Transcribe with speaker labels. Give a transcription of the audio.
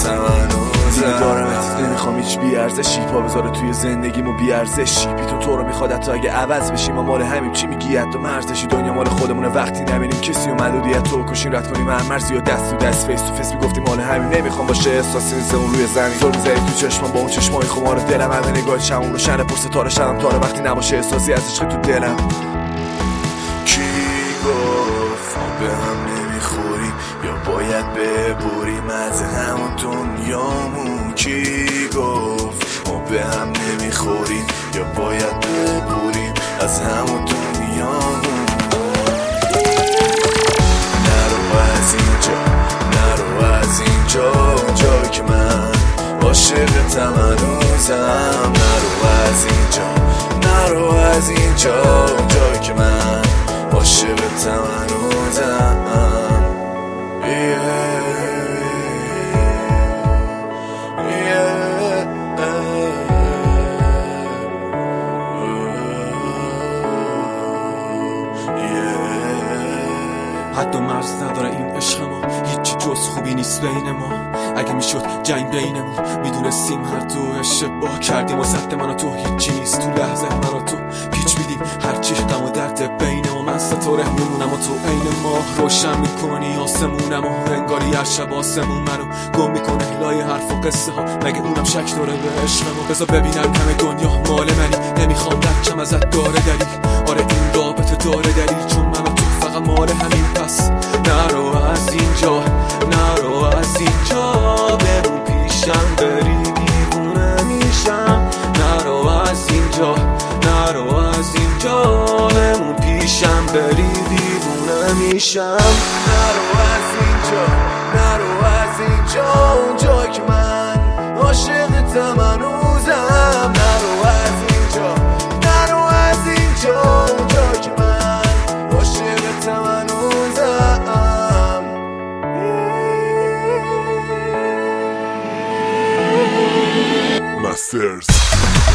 Speaker 1: دیگه دارمت، نمیخوام هیچ بیارزشی پا بذاره توی زندگیمو بیارزشی. بی تو رو میخواد تا اگه عوض بشیم ما مال همیم. چی میگی حتی مرزشی؟ دنیا مال خودمونه وقتی نبینیم کسی و محدودیت تو کشیم رد کنیم هر مرزی و دست تو دست فیس تو فیس میگفتیم مال همیم. نمیخوام باشه احساسی نیستمون روی زمین. زور میزنی تو چشمم با اون چشمای خمار دلم، همه نگاه شمون رو شن پر ستاره شدم تاره وقتی نباشه احساسی از عشق تو دلم. کی گفت ما به هم نمیخوریم یا باید ببریم از همون دنیامون؟ کی گفت ما به هم نمیخوریم یا باید ببریم از همون دنیامون؟ نرو از اینجا، نرو از اینجا، جایی که من عاشقتم هنوزم. نرو از اینجا، نرو از اینجا، جایی که من عاشقتم هنوزم.
Speaker 2: حد و مرز نداره این عشق ما، هیچی جز خوبی نیست بین ما. اگه میشد جنگ بینمون میدونستیم هر دو اشتباه کردیم و سد من و تو هیچی نیست. تو لحظه من و تو پیچ میدیم هرچی غم و درد بین ما. من ستاره میمونم و تو عین ماه روشن میکنی آسمونم و انگاری هر شب آسمون منو گم میکنه لای حرف و قصه ها. مگه اونم شک داره به عشق ما؟ بذار ببینم همه دنیا مال منی، نمیخوام رکم ازت داره دلیل. آره این رابطه داره دلیل، چون من و تو فقط مال همین. پس نرو از اینجا، نرو از اینجا، بمون پیشم بری دیوونه میشم. نرو از اینجا، نرو از اینجا، بمون پیشم بری دیوونه میشم.
Speaker 1: نرو از اینجا، نرو از اینجا، اون جایی که من عاشقتم هنوزم. نرو از اینجا، نرو از اینجا، اون جایی که من عاشقتم هنوزم.
Speaker 3: Masters